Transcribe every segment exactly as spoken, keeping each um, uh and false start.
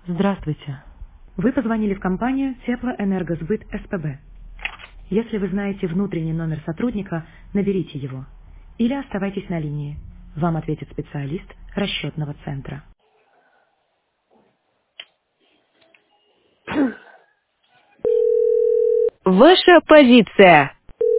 Здравствуйте. Вы позвонили в компанию Теплоэнергосбыт СПБ. Если вы знаете внутренний номер сотрудника, наберите его. Или оставайтесь на линии. Вам ответит специалист расчетного центра. Ваша позиция.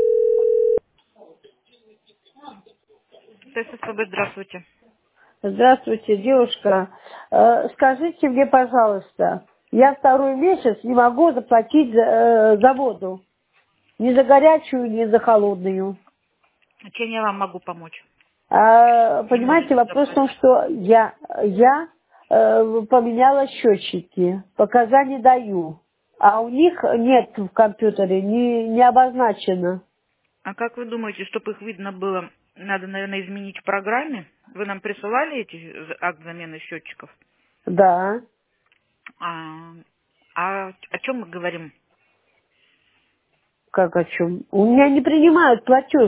ТССПБ, здравствуйте. Здравствуйте, девушка. Э, Скажите мне, пожалуйста, я второй месяц не могу заплатить за, э, за воду. Ни за горячую, ни за холодную. Чем я вам могу помочь? А, Не понимаете, можете вопрос в том, заплатить. что я, я э, поменяла счетчики, показания даю, а у них нет в компьютере, не, не обозначено. А как вы думаете, чтобы их видно было, надо, наверное, изменить в программе? Вы нам присылали эти з- акт замены счетчиков? Да, А, а о чем мы говорим? как о чем? У меня не принимают платеж.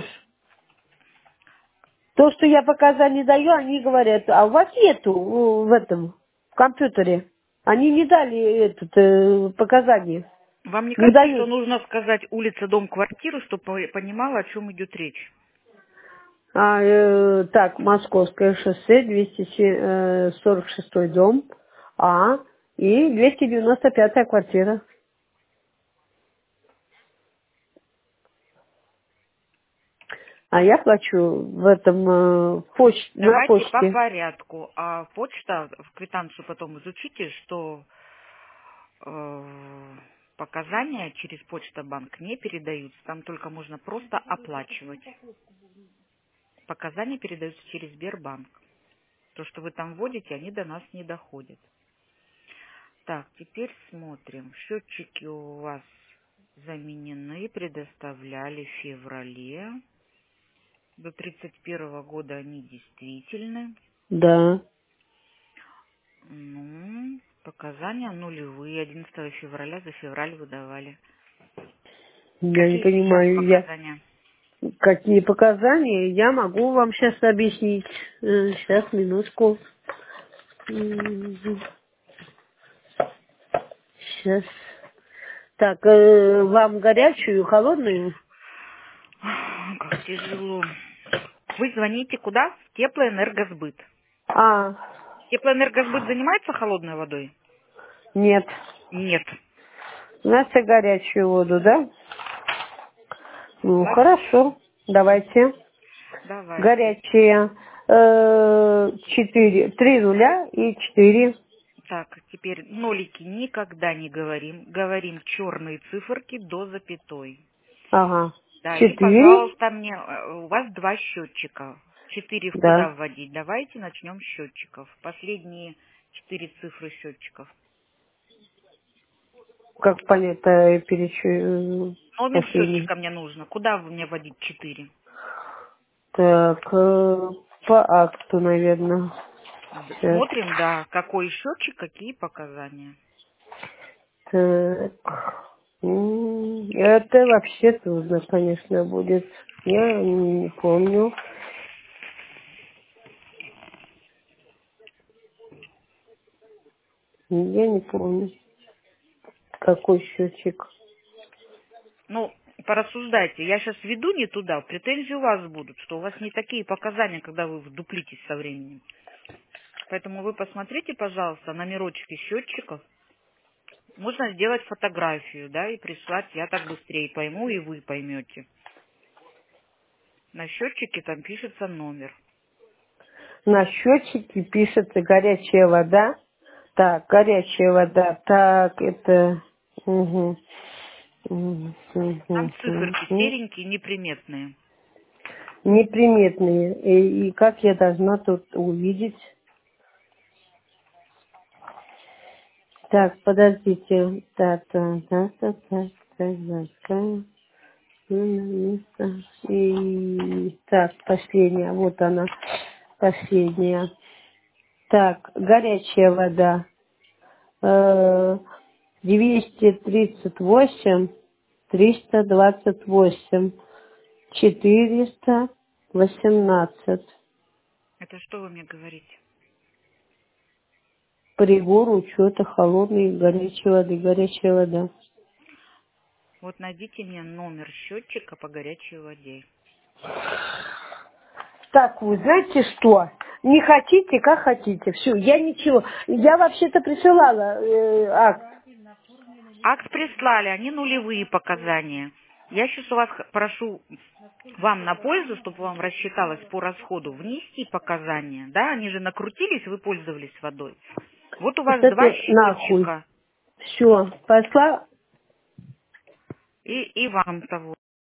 То, что я показания даю, они говорят, а у вас нету э, в этом, в компьютере. Они не дали этот, э, показания. Вам не Не кажется, что дают. нужно сказать улица, дом, квартиру, чтобы понимала, о чем идет речь? А, э, так, Московское шоссе, двести сорок шестой дом, А, и двести девяносто пятая квартира. А я плачу в этом, э, поч- на Давайте по почте. порядку. А почта, в квитанцию потом изучите, что э, показания через почта-банк не передаются. Там только можно просто оплачивать. Показания передаются через Сбербанк. То, что вы там вводите, они до нас не доходят. Так, теперь смотрим. Счетчики у вас заменены, предоставляли в феврале. До тридцать первого года они действительны. Да. Ну, показания нулевые. одиннадцатого февраля за февраль выдавали. Я не Какие сейчас понимаю, я показания? какие показания, я могу вам сейчас объяснить. Сейчас, минутку. Сейчас. Так, э, вам горячую, холодную? Ах, как тяжело. Вы звоните куда? В Теплоэнергосбыт. А, Теплоэнергосбыт занимается холодной водой? нет. Нет. Настя горячую воду, да? Ну, Ладно. хорошо. Давайте. Давайте. Горячая. Э, четыре. Три нуля и четыре. Так, теперь нолики никогда не говорим. Говорим черные циферки до запятой. Ага. Да, и, Четыре. пожалуйста, мне, э, у вас два счетчика. Четыре в куда Да. вводить? Давайте начнем с счетчиков. Последние четыре цифры счетчиков. Как понять, э, перечу... Номер последний. счетчика мне нужно. Куда вы мне вводить четыре? Так, э, по акту, наверное. Д- Сейчас. Смотрим, да, какой счетчик, какие показания. Так. М, Это вообще трудно, конечно, будет. Я не помню. Я не помню, какой счетчик. Ну, порассуждайте. Я сейчас веду не туда, претензии у вас будут, что у вас не такие показания, когда вы вдуплитесь со временем. Поэтому вы посмотрите, пожалуйста, номерочки счетчиков. Можно сделать фотографию, да, и прислать. Я так быстрее пойму, и вы поймете. На счетчике там пишется номер. На счетчике пишется горячая вода. Так, горячая вода. Так, это... Угу. Угу, Там угу, циферки угу. серенькие, неприметные. Неприметные. И, и как я должна тут увидеть? Так, подождите. Так, так, так, так, так, так, так, так. Место. И так, последняя, вот она, последняя. Так, горячая вода. Э, двести тридцать восемь, триста двадцать восемь, четыреста восемнадцать. Это что вы мне говорите? Прибор учета холодной, горячей воды, горячая вода. Вот найдите мне номер счетчика по горячей воде. Так, вы знаете что? Не хотите, как хотите. Все, я ничего. Я вообще-то присылала э, акт. Акт прислали, они нулевые показания. Я сейчас у вас х- прошу вам на пользу, чтобы вам рассчиталось по расходу, внести показания. Да, они же накрутились, вы пользовались водой. Вот у Вот вас два это нахуй. счетчика. Все, пошла. И, и вам того.